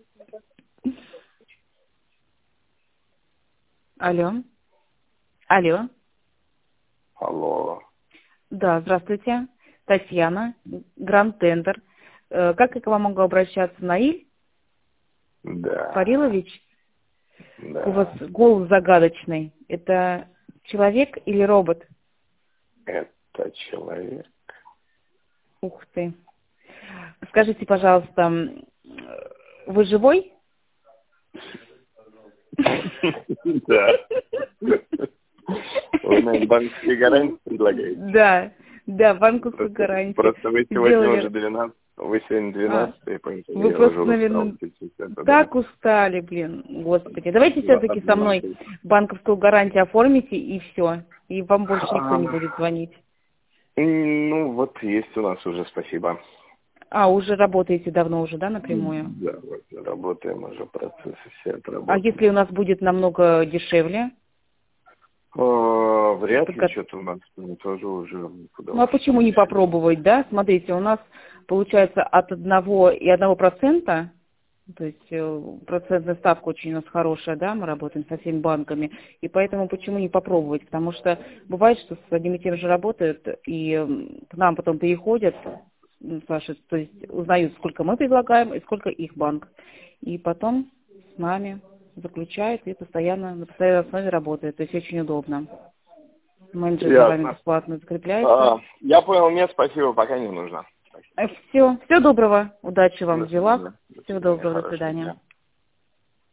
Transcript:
Алло. Алло. Алло. Да, здравствуйте. Татьяна, Гранд Тендер. Как я к вам могу обращаться? Наиль Да. Фарилович? Да. У вас голос загадочный. Это человек или робот? Это человек. Ух ты. Скажите, пожалуйста, вы живой? Да. Вы нам банковские гарантии предлагаете? Да, банковскую гарантию. Просто вы сегодня уже 12, вы сегодня 12, поэтому Вы я просто, уже наверное, устал чуть-чуть. так устали, блин, господи. Давайте все-таки со мной банковскую гарантию оформите, и все. И вам больше никто не будет звонить. Ну, вот есть у нас уже, спасибо. Уже работаете давно уже, да, напрямую? Да, вот работаем уже, процессы все А отработаны. если у нас будет намного дешевле? Вряд ли, что-то у нас тоже уже куда. Ну, а почему не попробовать, да? Смотрите, у нас получается от 1,1%, то есть процентная ставка очень у нас хорошая, да, мы работаем со всеми банками, и поэтому почему не попробовать? Потому что бывает, что с одним и тем же работают, и к нам потом переходят, Саша, то есть узнают, сколько мы предлагаем и сколько их банк. И потом с нами заключают и на постоянной основе работает, то есть очень удобно. Менеджер за вами бесплатно закрепляется. Я понял, нет, спасибо, пока не нужно. Все доброго, удачи вам в делах. Всего доброго, до свидания.